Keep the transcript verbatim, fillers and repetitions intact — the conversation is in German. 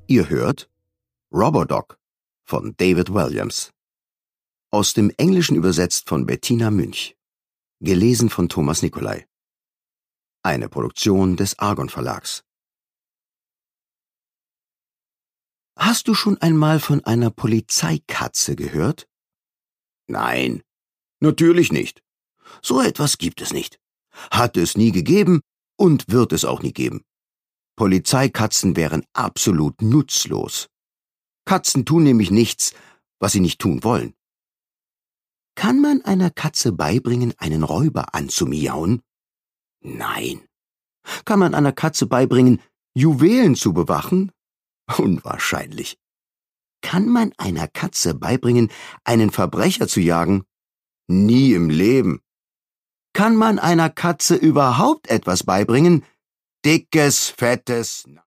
Ihr hört Robodog von David Walliams. Aus dem Englischen übersetzt von Bettina Münch. Gelesen von Thomas Nicolai. Eine Produktion des Argon Verlags. Hast du schon einmal von einer Polizeikatze gehört? Nein, natürlich nicht. So etwas gibt es nicht. Hat es nie gegeben und wird es auch nie geben. Polizeikatzen wären absolut nutzlos. Katzen tun nämlich nichts, was sie nicht tun wollen. Kann man einer Katze beibringen, einen Räuber anzumiauen? Nein. Kann man einer Katze beibringen, Juwelen zu bewachen? Unwahrscheinlich. Kann man einer Katze beibringen, einen Verbrecher zu jagen? Nie im Leben. Kann man einer Katze überhaupt etwas beibringen? Dickes, fettes...